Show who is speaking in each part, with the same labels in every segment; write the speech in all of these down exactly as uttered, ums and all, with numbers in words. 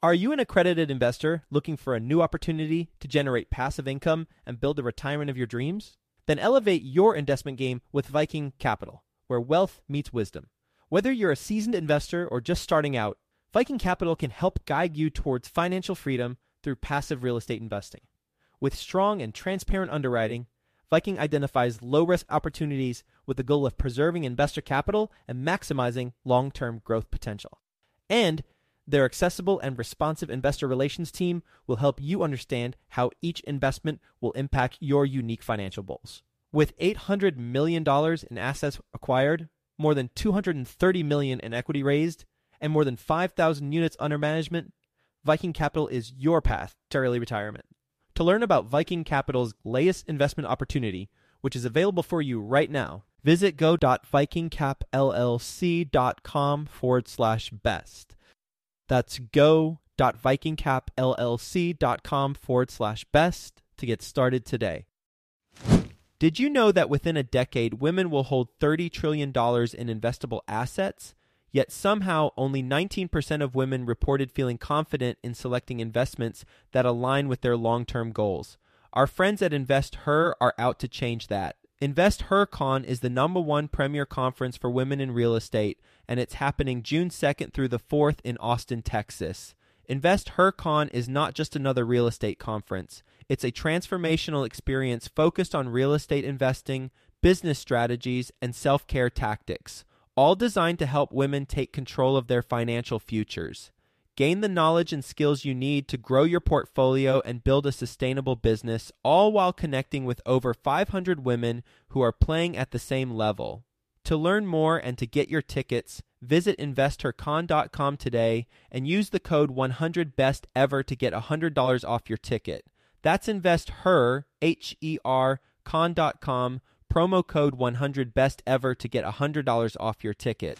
Speaker 1: Are you an accredited investor looking for a new opportunity to generate passive income and build the retirement of your dreams? Then elevate your investment game with Viking Capital, where wealth meets wisdom. Whether you're a seasoned investor or just starting out, Viking Capital can help guide you towards financial freedom through passive real estate investing. With strong and transparent underwriting, Viking identifies low-risk opportunities with the goal of preserving investor capital and maximizing long-term growth potential. And their accessible and responsive investor relations team will help you understand how each investment will impact your unique financial goals. With eight hundred million dollars in assets acquired, more than two hundred thirty million dollars in equity raised, and more than five thousand units under management, Viking Capital is your path to early retirement. To learn about Viking Capital's latest investment opportunity, which is available for you right now, visit go.vikingcapllc.com forward slash best. That's go.vikingcapllc.com forward slash best to get started today. Did you know that within a decade, women will hold thirty trillion dollars in investable assets? Yet somehow only nineteen percent of women reported feeling confident in selecting investments that align with their long-term goals. Our friends at InvestHer are out to change that. InvestHerCon is the number one premier conference for women in real estate, and it's happening June second through the fourth in Austin, Texas. InvestHerCon is not just another real estate conference. It's a transformational experience focused on real estate investing, business strategies, and self-care tactics, all designed to help women take control of their financial futures. Gain the knowledge and skills you need to grow your portfolio and build a sustainable business, all while connecting with over five hundred women who are playing at the same level. To learn more and to get your tickets, visit investor con dot com today and use the code one hundred best ever to get one hundred dollars off your ticket. That's InvestHer, H E R, con dot com, promo code one hundred best ever to get one hundred dollars off your ticket.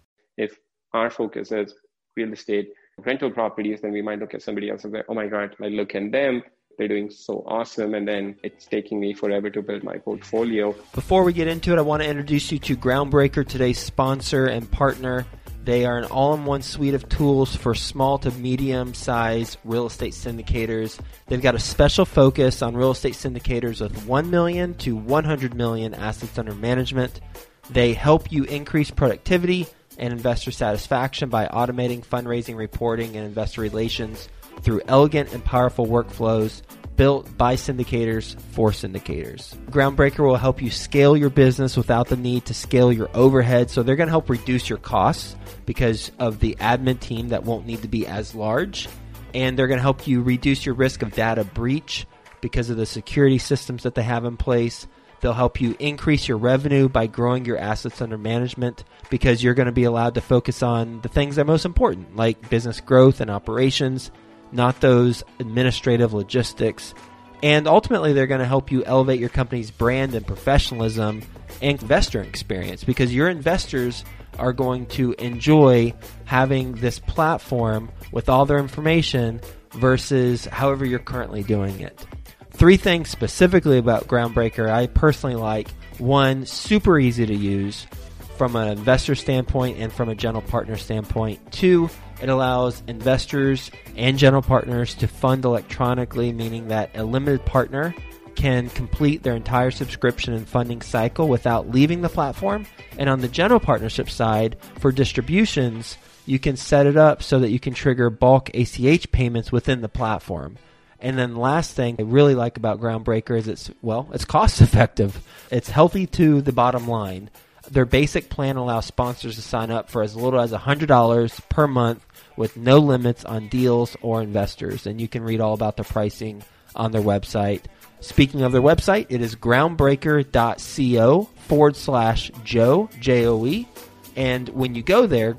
Speaker 2: If our focus is real estate, rental properties, then we might look at somebody else and say, oh my God, I look at them, they're doing so awesome, and then it's taking me forever to build my portfolio.
Speaker 3: Before we get into it, I want to introduce you to Groundbreaker, today's sponsor and partner. They are an all-in-one suite of tools for small to medium-sized real estate syndicators. They've got a special focus on real estate syndicators with one million to one hundred million assets under management. They help you increase productivity and investor satisfaction by automating fundraising, reporting, and investor relations through elegant and powerful workflows built by syndicators for syndicators. Groundbreaker will help you scale your business without the need to scale your overhead. So they're going to help reduce your costs because of the admin team that won't need to be as large. And they're going to help you reduce your risk of data breach because of the security systems that they have in place. They'll help you increase your revenue by growing your assets under management because you're going to be allowed to focus on the things that are most important, like business growth and operations, not those administrative logistics. And ultimately, they're going to help you elevate your company's brand and professionalism and investor experience because your investors are going to enjoy having this platform with all their information versus however you're currently doing it. Three things specifically about Groundbreaker I personally like. One, super easy to use from an investor standpoint and from a general partner standpoint. Two, it allows investors and general partners to fund electronically, meaning that a limited partner can complete their entire subscription and funding cycle without leaving the platform. And on the general partnership side, for distributions, you can set it up so that you can trigger bulk A C H payments within the platform. And then the last thing I really like about Groundbreaker is it's, well, it's cost effective. It's healthy to the bottom line. Their basic plan allows sponsors to sign up for as little as one hundred dollars per month with no limits on deals or investors. And you can read all about the pricing on their website. Speaking of their website, it is groundbreaker.co forward slash Joe, J O E. And when you go there,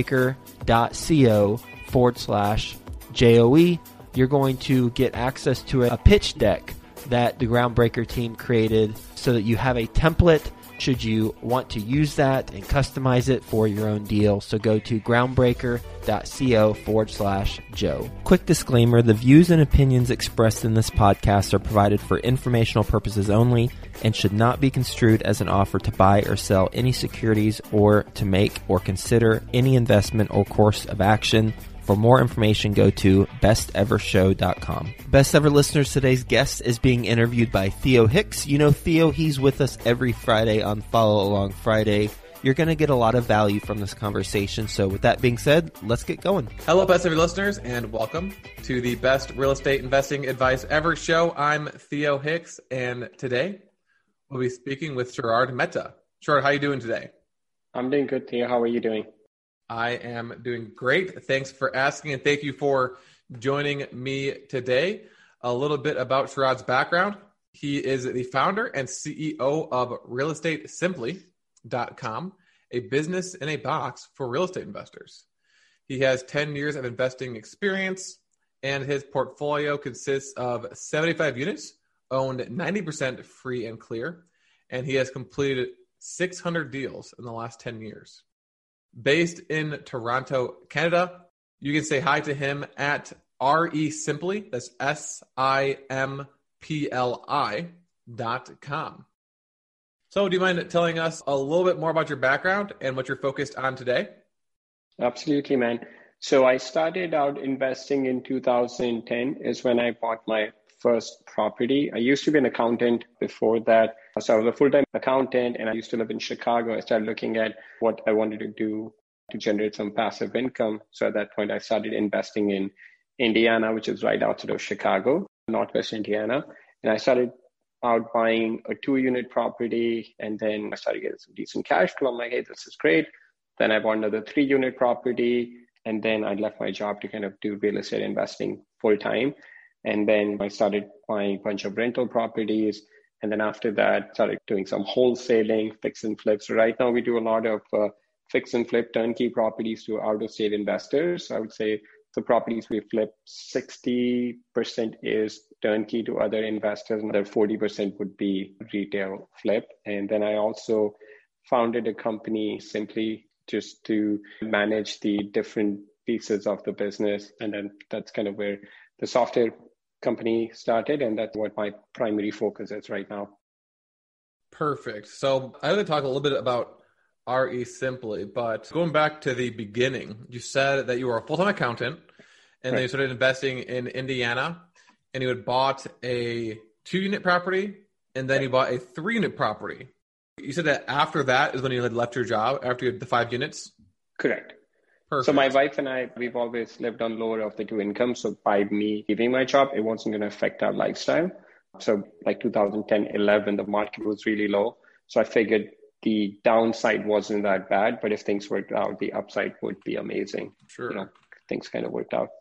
Speaker 3: groundbreaker.co forward slash J O E, you're going to get access to a pitch deck that the Groundbreaker team created so that you have a template should you want to use that and customize it for your own deal. So go to groundbreaker.co forward slash Joe. Quick disclaimer, the views and opinions expressed in this podcast are provided for informational purposes only and should not be construed as an offer to buy or sell any securities or to make or consider any investment or course of action.
Speaker 1: For more information, go to best ever show dot com. Best Ever listeners, today's guest is being interviewed by Theo Hicks. You know Theo, he's with us every Friday on Follow Along Friday. You're going to get a lot of value from this conversation. So with that being said, let's get going.
Speaker 4: Hello, Best Ever listeners, and welcome to the Best Real Estate Investing Advice Ever show. I'm Theo Hicks, and today we'll be speaking with Sharad Mehta. Sharad, how are you doing today?
Speaker 2: I'm doing good, Theo. How are you doing?
Speaker 4: I am doing great. Thanks for asking, and thank you for joining me today. A little bit about Sharad's background. He is the founder and C E O of real estate simply dot com, a business in a box for real estate investors. He has ten years of investing experience, and his portfolio consists of seventy-five units, owned ninety percent free and clear, and he has completed six hundred deals in the last ten years. Based in Toronto, Canada, you can say hi to him at R E Simply, that's S I M P L I dot com. So do you mind telling us a little bit more about your background and what you're focused on today?
Speaker 2: Absolutely, man. So I started out investing in two thousand ten is when I bought my first property. I used to be an accountant before that. So I was a full-time accountant and I used to live in Chicago. I started looking at what I wanted to do to generate some passive income. So at that point, I started investing in Indiana, which is right outside of Chicago, Northwest Indiana. And I started out buying a two-unit property, and then I started getting some decent cash flow. I'm like, hey, this is great. Then I bought another three-unit property, and then I left my job to kind of do real estate investing full-time. And then I started buying a bunch of rental properties. And then after that, started doing some wholesaling, fix and flip. So right now we do a lot of uh, fix and flip turnkey properties to out-of-state investors. I would say the properties we flip, sixty percent is turnkey to other investors, and the forty percent would be retail flip. And then I also founded a company simply just to manage the different pieces of the business. And then that's kind of where the software company started, and that's what my primary focus is right now.
Speaker 4: Perfect. So I want to talk a little bit about R E Simply, but going back to the beginning, you said that you were a full-time accountant, and right. Then you started investing in Indiana, and you had bought a two-unit property, and then right. You bought a three-unit property. You said that after that is when you had left your job, after you had the five units?
Speaker 2: Correct.
Speaker 4: Perfect.
Speaker 2: So my wife and I, we've always lived on lower of the two incomes. So by me leaving my job, it wasn't going to affect our lifestyle. So like two thousand ten, eleven, the market was really low. So I figured the downside wasn't that bad, but if things worked out, the upside would be amazing.
Speaker 4: Sure.
Speaker 2: You know, things kind of worked out.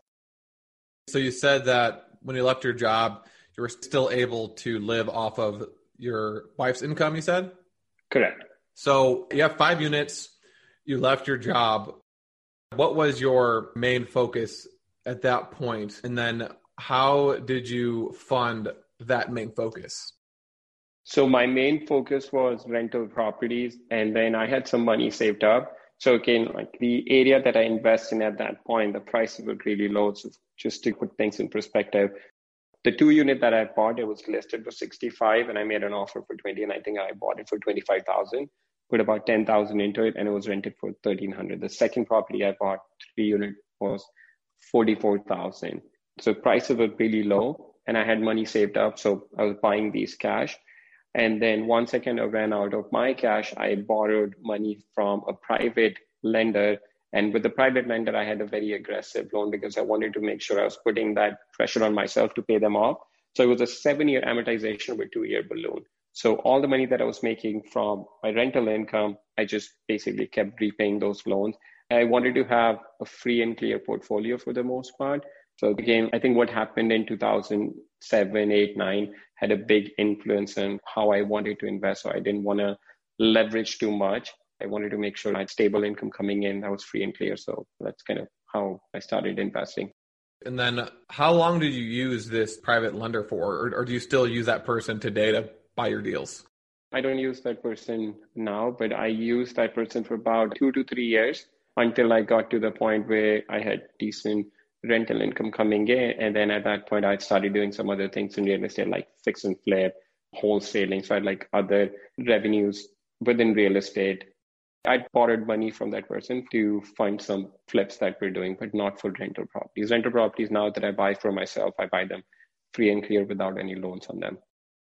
Speaker 4: So you said that when you left your job, you were still able to live off of your wife's income, you said?
Speaker 2: Correct.
Speaker 4: So you have five units, you left your job. What was your main focus at that point? And then how did you fund that main focus?
Speaker 2: So my main focus was rental properties, and then I had some money saved up. So again, like the area that I invest in at that point, the prices were really low. So just to put things in perspective, the two unit that I bought, it was listed for sixty-five, and I made an offer for twenty, and I think I bought it for twenty-five thousand. Put about ten thousand into it, and it was rented for thirteen hundred. The second property I bought, three unit, was forty-four thousand. So prices were really low, and I had money saved up, so I was buying these cash. And then once I kind of ran out of my cash, I borrowed money from a private lender. And with the private lender, I had a very aggressive loan because I wanted to make sure I was putting that pressure on myself to pay them off. So it was a seven-year amortization with two-year balloon. So all the money that I was making from my rental income, I just basically kept repaying those loans. I wanted to have a free and clear portfolio for the most part. So again, I think what happened in two thousand seven, eight, nine had a big influence on how I wanted to invest. So I didn't want to leverage too much. I wanted to make sure I had stable income coming in that was free and clear. So that's kind of how I started investing.
Speaker 4: And then how long did you use this private lender for? Or, or do you still use that person today to buy your deals?
Speaker 2: I don't use that person now, but I used that person for about two to three years until I got to the point where I had decent rental income coming in. And then at that point, I started doing some other things in real estate, like fix and flip, wholesaling. So I had like other revenues within real estate. I borrowed money from that person to fund some flips that we're doing, but not for rental properties. Rental properties, now that I buy for myself, I buy them free and clear without any loans on them.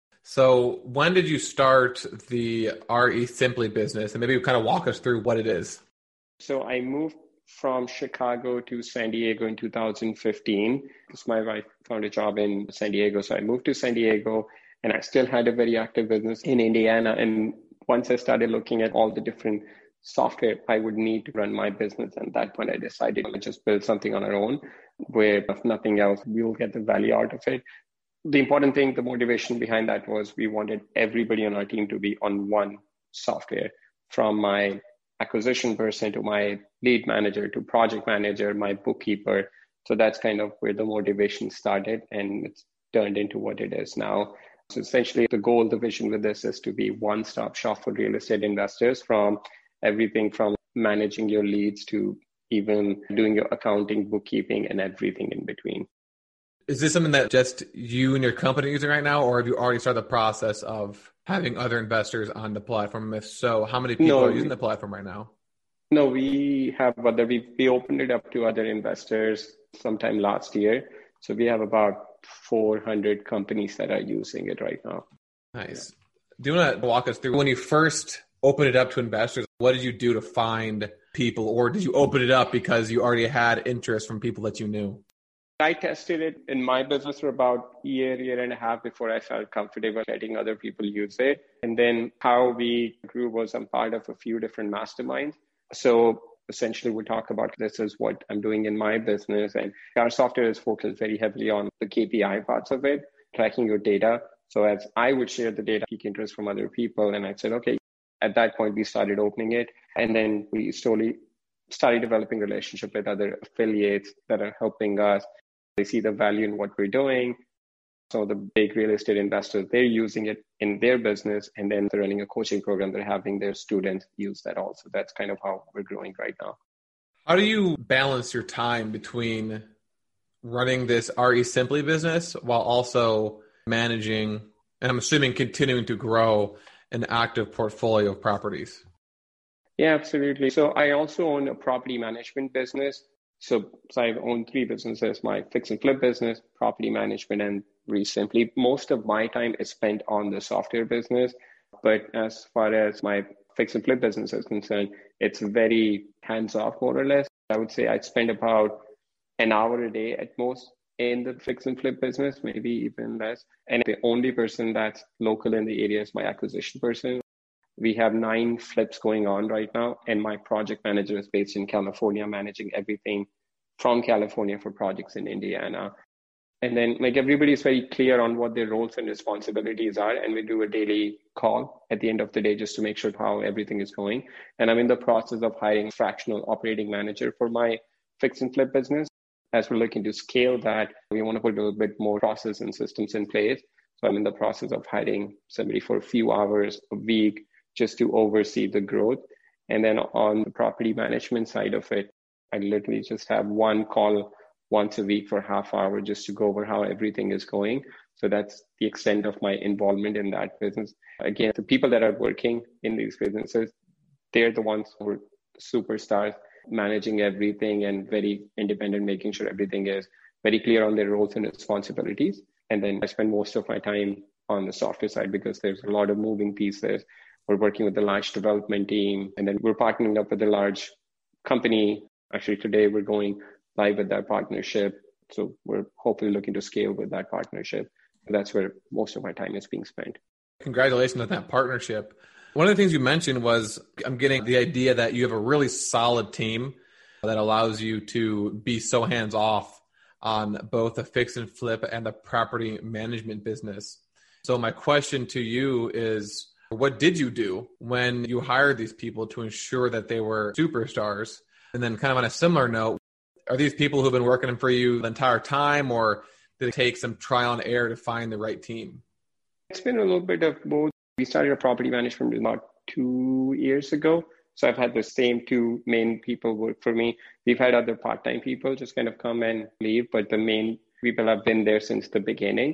Speaker 4: So when did you start the R E Simply business? And maybe kind of walk us through what it is.
Speaker 2: So I moved from Chicago to San Diego in two thousand fifteen because my wife found a job in San Diego. So I moved to San Diego and I still had a very active business in Indiana. And once I started looking at all the different software I would need to run my business, and at that point I decided to just build something on our own where if nothing else, we'll get the value out of it. The important thing, the motivation behind that was we wanted everybody on our team to be on one software, from my acquisition person to my lead manager to project manager, my bookkeeper. So that's kind of where the motivation started, and it's turned into what it is now. So essentially the goal, the vision with this is to be one-stop shop for real estate investors, from everything from managing your leads to even doing your accounting, bookkeeping, and everything in between.
Speaker 4: Is this something that just you and your company are using right now, or have you already started the process of having other investors on the platform? If so, how many people
Speaker 2: no,
Speaker 4: are using the platform right now?
Speaker 2: No, we have other, we, we opened it up to other investors sometime last year. So we have about four hundred companies that are using it right now.
Speaker 4: Nice. Do you want to walk us through when you first opened it up to investors? What did you do to find people, or did you open it up because you already had interest from people that you knew?
Speaker 2: I tested it in my business for about a year, year and a half before I felt comfortable letting other people use it. And then how we grew was I'm part of a few different masterminds. So essentially we talk about this is what I'm doing in my business. And our software is focused very heavily on the K P I parts of it, tracking your data. So as I would share the data, peak interest from other people. And I said, okay, at that point, we started opening it. And then we slowly started developing relationship with other affiliates that are helping us. They see the value in what we're doing. So the big real estate investors, they're using it in their business, and then they're running a coaching program. They're having their students use that also. That's kind of how we're growing right now.
Speaker 4: How do you balance your time between running this R E Simply business while also managing, and I'm assuming continuing to grow, an active portfolio of properties?
Speaker 2: Yeah, absolutely. So I also own a property management business. So, so I've owned three businesses, my fix and flip business, property management, and ReSimply. Most of my time is spent on the software business. But as far as my fix and flip business is concerned, it's very hands-off, more or less. I would say I spend about an hour a day at most in the fix and flip business, maybe even less. And the only person that's local in the area is my acquisition person. We have nine flips going on right now, and my project manager is based in California, managing everything from California for projects in Indiana. And then like everybody is very clear on what their roles and responsibilities are, and we do a daily call at the end of the day just to make sure how everything is going. And I'm in the process of hiring a fractional operating manager for my fix and flip business. As we're looking to scale that, we want to put a little bit more process and systems in place. So I'm in the process of hiring somebody for a few hours a week just to oversee the growth. And then on the property management side of it, I literally just have one call once a week for a half hour just to go over how everything is going. So that's the extent of my involvement in that business. Again, the people that are working in these businesses, they're the ones who are superstars, managing everything and very independent, making sure everything is very clear on their roles and responsibilities. And then I spend most of my time on the software side because there's a lot of moving pieces. We're working with the large development team, and then we're partnering up with a large company. Actually, today we're going live with that partnership. So we're hopefully looking to scale with that partnership. That's where most of my time is being spent.
Speaker 4: Congratulations on that partnership. One of the things you mentioned was I'm getting the idea that you have a really solid team that allows you to be so hands-off on both the fix and flip and the property management business. So my question to you is, what did you do when you hired these people to ensure that they were superstars? And then kind of on a similar note, are these people who've been working for you the entire time, or did it take some trial and error to find the right team?
Speaker 2: It's been a little bit of both. We started a property management about two years ago. So I've had the same two main people work for me. We've had other part-time people just kind of come and leave, but the main people have been there since the beginning.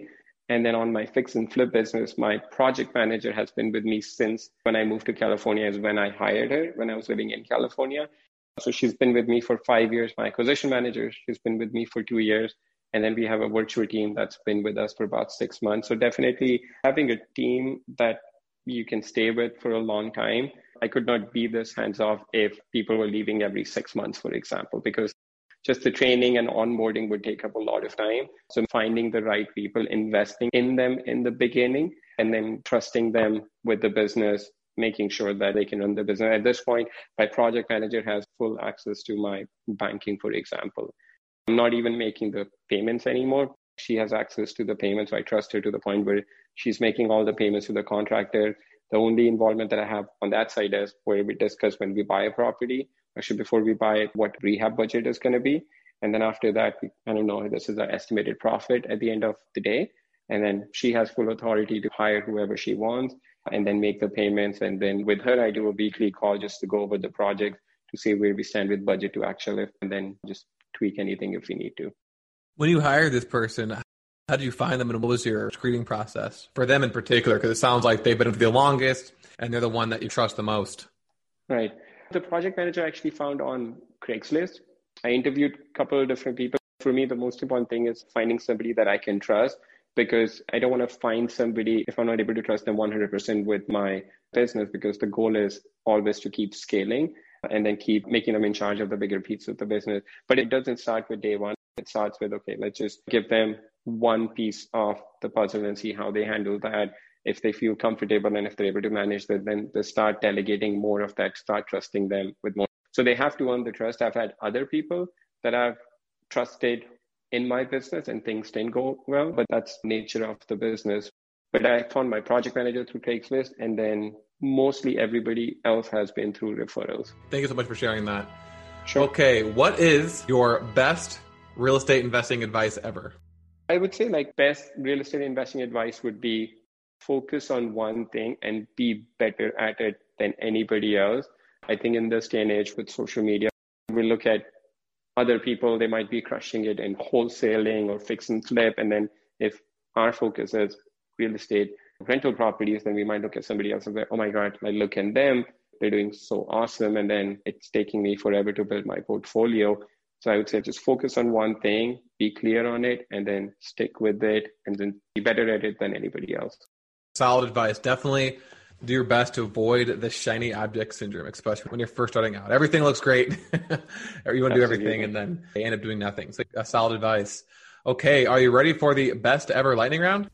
Speaker 2: And then on my fix and flip business, my project manager has been with me since when I moved to California is when I hired her, when I was living in California. So she's been with me for five years. My acquisition manager, she's been with me for two years. And then we have a virtual team that's been with us for about six months. So definitely having a team that you can stay with for a long time. I could not be this hands-off if people were leaving every six months, for example, because just the training and onboarding would take up a lot of time. So finding the right people, investing in them in the beginning, and then trusting them with the business, making sure that they can run the business. At this point, my project manager has full access to my banking, for example. I'm not even making the payments anymore. She has access to the payments. So I trust her to the point where she's making all the payments to the contractor. The only involvement that I have on that side is where we discuss when we buy a property, actually before we buy it, what rehab budget is going to be. And then after that, we kind of know this is our estimated profit at the end of the day. And then she has full authority to hire whoever she wants and then make the payments. And then with her, I do a weekly call just to go over the project to see where we stand with budget to actual lift, and then just tweak anything if we need to.
Speaker 4: When you hired this person, how did you find them and what was your screening process for them in particular? Because it sounds like they've been with you the longest and they're the one that you trust the most.
Speaker 2: Right. The project manager I actually found on Craigslist. I interviewed a couple of different people. For me, the most important thing is finding somebody that I can trust, because I don't want to find somebody if I'm not able to trust them one hundred percent with my business, because the goal is always to keep scaling and then keep making them in charge of the bigger piece of the business. But it doesn't start with day one. It starts with, okay, let's just give them one piece of the puzzle and see how they handle that. If they feel comfortable and if they're able to manage that, then they start delegating more of that, start trusting them with more. So they have to earn the trust. I've had other people that I've trusted in my business and things didn't go well, but that's the nature of the business. But I found my project manager through Craigslist, and then mostly everybody else has been through referrals.
Speaker 4: Thank you so much for sharing that.
Speaker 2: Sure.
Speaker 4: Okay, what is your best real estate investing advice ever?
Speaker 2: I would say like best real estate investing advice would be focus on one thing and be better at it than anybody else. I think in this day and age with social media, we look at other people, they might be crushing it in wholesaling or fix and flip. And then if our focus is real estate rental properties, then we might look at somebody else and say, oh my God, I look at them, they're doing so awesome. And then it's taking me forever to build my portfolio. So I would say just focus on one thing, be clear on it, and then stick with it, and then be better at it than anybody else.
Speaker 4: Solid advice. Definitely do your best to avoid the shiny object syndrome, especially when you're first starting out. Everything looks great. Or you want to do everything and then they end up doing nothing. So a solid advice. Okay, are you ready for the best ever lightning round?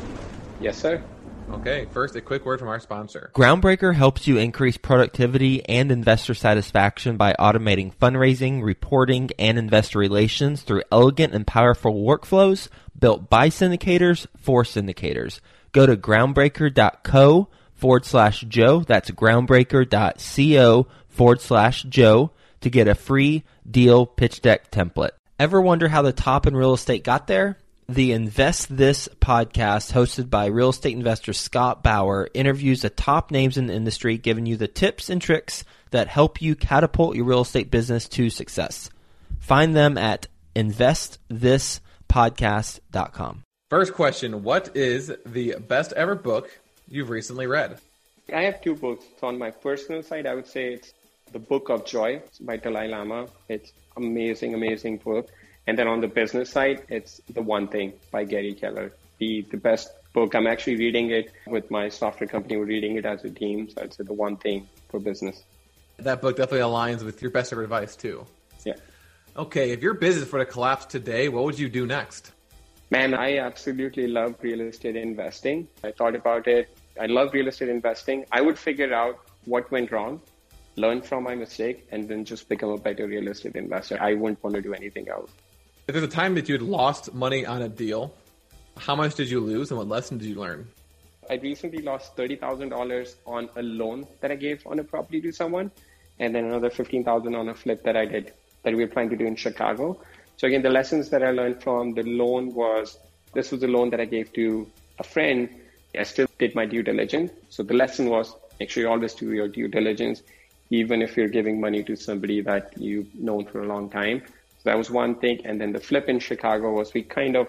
Speaker 2: Yes, sir.
Speaker 4: Okay, first, a quick word from our sponsor.
Speaker 1: Groundbreaker helps you increase productivity and investor satisfaction by automating fundraising, reporting, and investor relations through elegant and powerful workflows built by syndicators for syndicators. Go to groundbreaker.co forward slash Joe. That's groundbreaker.co forward slash Joe to get a free deal pitch deck template. Ever wonder how the top in real estate got there? The Invest This podcast, hosted by real estate investor Scott Bauer, interviews the top names in the industry, giving you the tips and tricks that help you catapult your real estate business to success. Find them at invest this podcast dot com.
Speaker 4: First question, what is the best ever book you've recently read?
Speaker 2: I have two books. So on my personal side, I would say it's The Book of Joy by Dalai Lama. It's amazing, amazing book. And then on the business side, it's The One Thing by Gary Keller. The the best book. I'm actually reading it with my software company. We're reading it as a team. So it's The One Thing for business.
Speaker 4: That book definitely aligns with your best ever advice too.
Speaker 2: Yeah.
Speaker 4: Okay, if your business were to collapse today, what would you do next?
Speaker 2: Man, I absolutely love real estate investing. I thought about it. I love real estate investing. I would figure out what went wrong, learn from my mistake, and then just become a better real estate investor. I wouldn't want to do anything else.
Speaker 4: If there's a time that you had lost money on a deal, how much did you lose and what lesson did you learn?
Speaker 2: I recently lost thirty thousand dollars on a loan that I gave on a property to someone, and then another fifteen thousand dollars on a flip that I did that we were trying to do in Chicago. So again, the lessons that I learned from the loan was, this was a loan that I gave to a friend. I still did my due diligence. So the lesson was, make sure you always do your due diligence, even if you're giving money to somebody that you've known for a long time. So that was one thing. And then the flip in Chicago was we kind of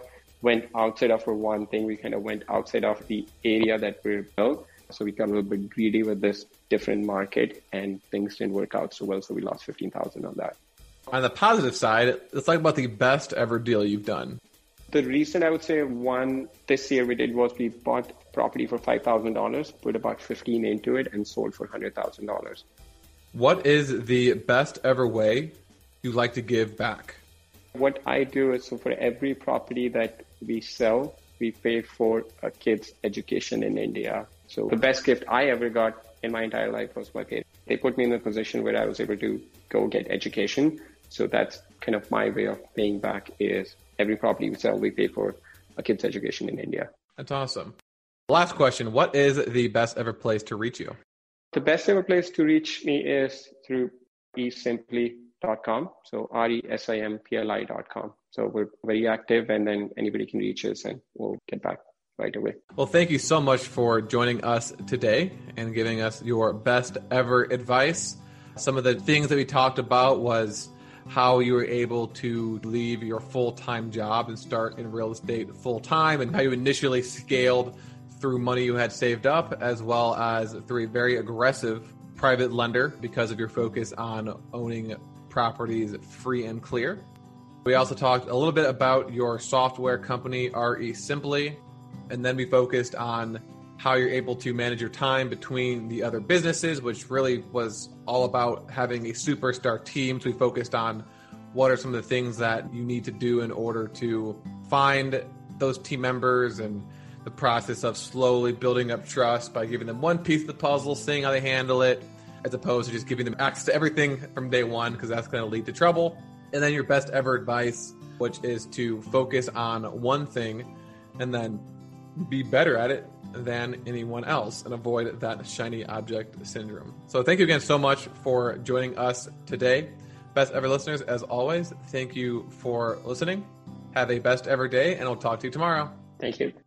Speaker 2: went outside of our one thing. We kind of went outside of the area that we're built. So we got a little bit greedy with this different market and things didn't work out so well. So we lost fifteen thousand on that.
Speaker 4: On the positive side, let's talk about the best ever deal you've done.
Speaker 2: The recent, I would say, one this year we did was we bought property for five thousand dollars, put about fifteen into it, and sold for one hundred thousand dollars.
Speaker 4: What is the best ever way you like to give back?
Speaker 2: What I do is, so for every property that we sell, we pay for a kid's education in India. So the best gift I ever got in my entire life was my parents. They put me in a position where I was able to go get education. So that's kind of my way of paying back is every property we sell, we pay for a kid's education in India.
Speaker 4: That's awesome. Last question. What is the best ever place to reach you?
Speaker 2: The best ever place to reach me is through e simply dot com. So R E S I M P L I dot com. So we're very active and then anybody can reach us and we'll get back right away.
Speaker 4: Well, thank you so much for joining us today and giving us your best ever advice. Some of the things that we talked about was how you were able to leave your full-time job and start in real estate full-time, and how you initially scaled through money you had saved up, as well as through a very aggressive private lender because of your focus on owning properties free and clear. We also talked a little bit about your software company, R E Simply, and then we focused on how you're able to manage your time between the other businesses, which really was all about having a superstar team. So we focused on what are some of the things that you need to do in order to find those team members, and the process of slowly building up trust by giving them one piece of the puzzle, seeing how they handle it, as opposed to just giving them access to everything from day one, because that's going to lead to trouble. And then your best ever advice, which is to focus on one thing and then be better at it than anyone else and avoid that shiny object syndrome. So thank you again so much for joining us today. Best ever listeners, as always, thank you for listening. Have a best ever day, and I'll talk to you tomorrow.
Speaker 2: Thank you.